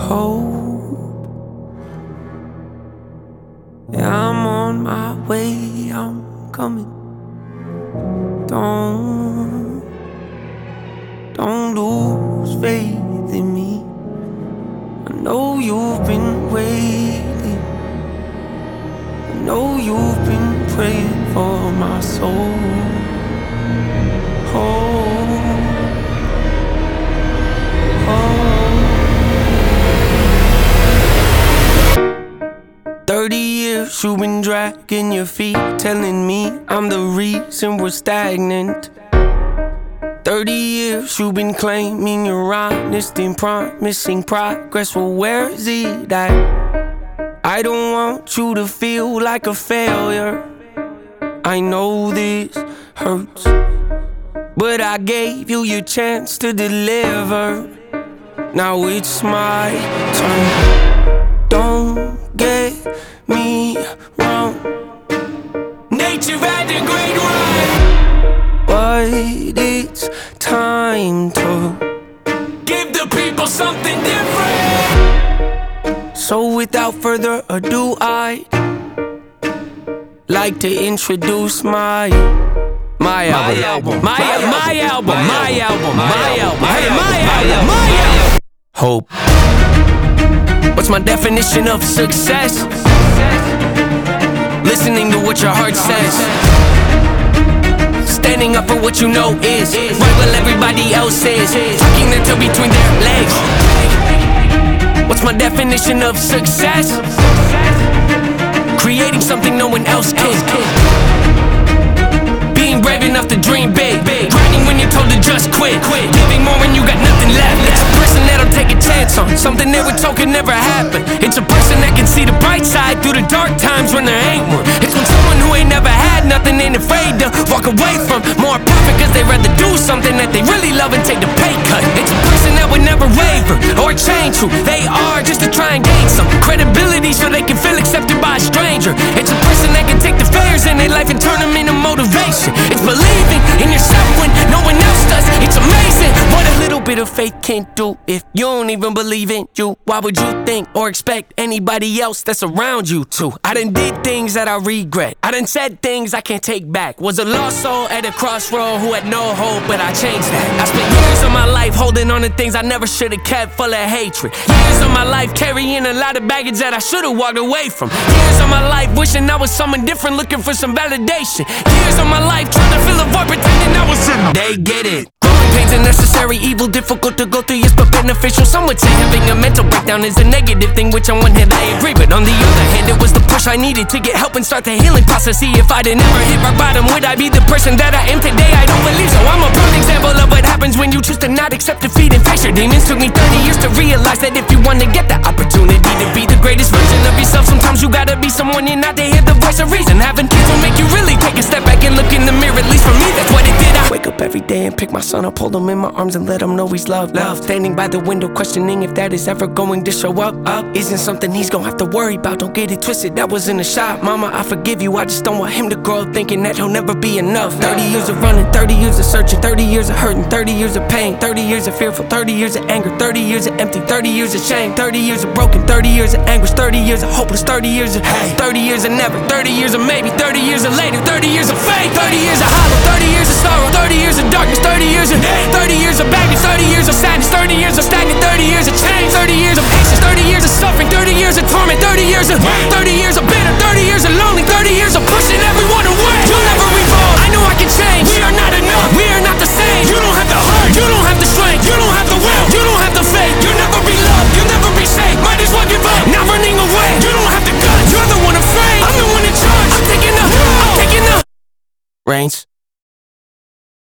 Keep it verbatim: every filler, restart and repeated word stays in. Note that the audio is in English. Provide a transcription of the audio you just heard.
hope. Yeah, I'm on my way, I'm coming. Don't, don't lose faith in me. I know you've been waiting. I know you've been praying for my soul. Oh, oh. Thirty years you've been dragging your feet, telling me I'm the reason we're stagnant. Thirty years you've been claiming you're honest and promising progress. Well, where is it at? I don't want you to feel like a failure. I know this hurts, but I gave you your chance to deliver. Now it's my turn. Don't get me wrong, nature had a great run, but it's time to give the people something different. So without further ado, I'd like to introduce my My album, my album, my album, my album, my album, my album, my album. Hope. What's my definition of success? Listening to what your heart says, standing up for what you know is right while everybody else is tucking their tail between their legs. What's my definition of success? Creating something no one else can. Being brave enough to dream big, grinding when you're told to just quit, giving more when you got nothing left. It's a person that'll take a chance on something they were told could never happen. It's a person that can see the bright side through the dark times when there ain't one. It's when someone who ain't never had nothing ain't afraid to walk away from more profit, cause they rather do something that they really love and take the pay cut. It's a person that would never waver or change who they are just to try and gain some credibility so they can feel accepted by a stranger. It's a person that can take the failures in their life and turn them into motivation. It's believing in yourself when no one else does. It's amazing what a little bit of faith can do. If you don't even believe in you, why would you think or expect anybody else that's around you to? I done did things that I regret. I done said things I can't take back. Was a lost soul at a crossroad who had no hope, but I changed that. I spent years of my life holding on to things I never should have kept, full of hatred. Years of my life carrying a lot of baggage that I should have walked away from. Years of my life wishing I was someone different, looking for some validation. Years of my life trying to fill a void, pretending I was in. They get it. Growing pains are necessary, evil, difficult to go through, yes, but beneficial. Some would say having a mental breakdown is a negative thing, which on one hand I agree, but on the other hand it was the push I needed to get help and start the healing process. See, if I'd never hit rock bottom, would I be the person that I am today? I don't believe so. I'm a prime example of what happens when you choose to not accept defeat and face your demons. Took me thirty years to realize that if you want to get the opportunity to be the greatest version of yourself, sometimes you gotta be someone you're not to hear the voice of reason. Having kids will make you really take a step back and look in the mirror. At least for me, that's what it did. I wake up every day and pick my son up, hold him in my arms and let him know he's loved. Love. Standing by the window, questioning if that is ever going to show up. Up isn't something he's gonna have to worry about. Don't get it twisted, that wasn't a shot. Mama, I forgive you. I just don't want him to grow up thinking that he'll never be enough. Thirty years of running, thirty years of searching, thirty years of hurting, thirty years of pain, thirty years of fearful, thirty years of anger, thirty years of empty, thirty years of shame, thirty years of broken, thirty years of anguish, thirty years of hopeless, thirty years of hey, thirty years of never, thirty years of maybe, thirty years of later, thirty years of faith, thirty years of hollow, thirty years of sorrow, thirty years of darkness, thirty years of hate, thirty years of baggage, thirty years of sadness, thirty years of stagnant, thirty years of change, thirty years of patience, thirty years of suffering, thirty years of torment, thirty years of thirty years of bitter, thirty years of lonely, thirty years of pushing everyone away. You'll never evolve. I know I can change. We are not enough. We are not the same. You don't have the heart. You don't have the strength. You don't have the will. You don't have the faith. You'll never be loved. You'll never be safe. Might as well give up. Not running away. You don't have the guts. You're the one afraid. I'm the one in charge. I'm taking the. I'm taking the reins.